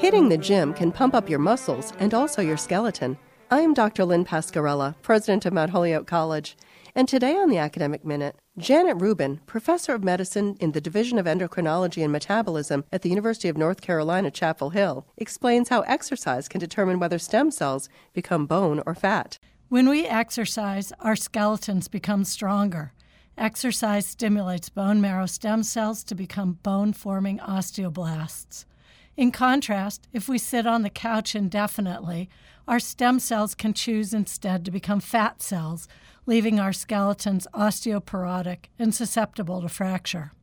Hitting the gym can pump up your muscles and also your skeleton. I am Dr. Lynn Pascarella, president of Mount Holyoke College, and today on the Academic Minute, Janet Rubin, professor of medicine in the Division of Endocrinology and Metabolism at the University of North Carolina, Chapel Hill, explains how exercise can determine whether stem cells become bone or fat. When we exercise, our skeletons become stronger. Exercise stimulates bone marrow stem cells to become bone-forming osteoblasts. In contrast, if we sit on the couch indefinitely, our stem cells can choose instead to become fat cells, leaving our skeletons osteoporotic and susceptible to fracture.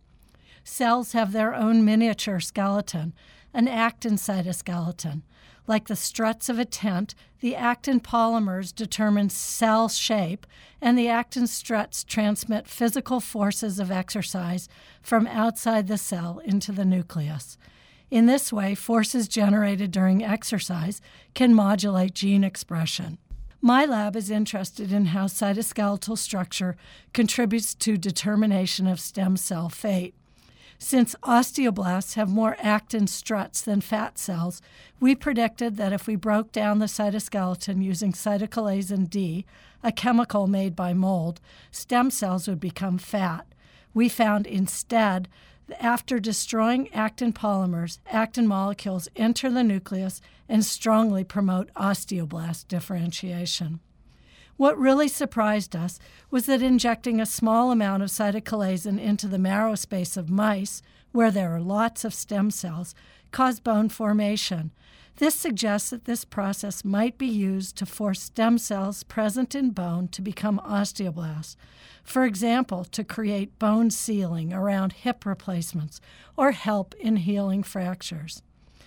Cells have their own miniature skeleton, an actin cytoskeleton. Like the struts of a tent, the actin polymers determine cell shape, and the actin struts transmit physical forces of exercise from outside the cell into the nucleus. In this way, forces generated during exercise can modulate gene expression. My lab is interested in how cytoskeletal structure contributes to determination of stem cell fate. Since osteoblasts have more actin struts than fat cells, we predicted that if we broke down the cytoskeleton using cytochalasin D, a chemical made by mold, stem cells would become fat. We found instead after destroying actin polymers, actin molecules enter the nucleus and strongly promote osteoblast differentiation. What really surprised us was that injecting a small amount of cytochalasin into the marrow space of mice, where there are lots of stem cells, caused bone formation. This suggests that this process might be used to force stem cells present in bone to become osteoblasts. For example, to create bone sealing around hip replacements or help in healing fractures.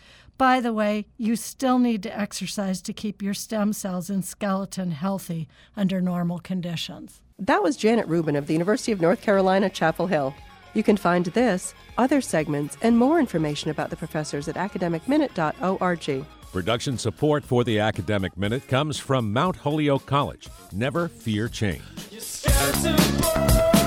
By the way, you still need to exercise to keep your stem cells and skeleton healthy under normal conditions. That was Janet Rubin of the University of North Carolina, Chapel Hill. You can find this, other segments, and more information about the professors at academicminute.org. Production support for the Academic Minute comes from Mount Holyoke College. Never fear change.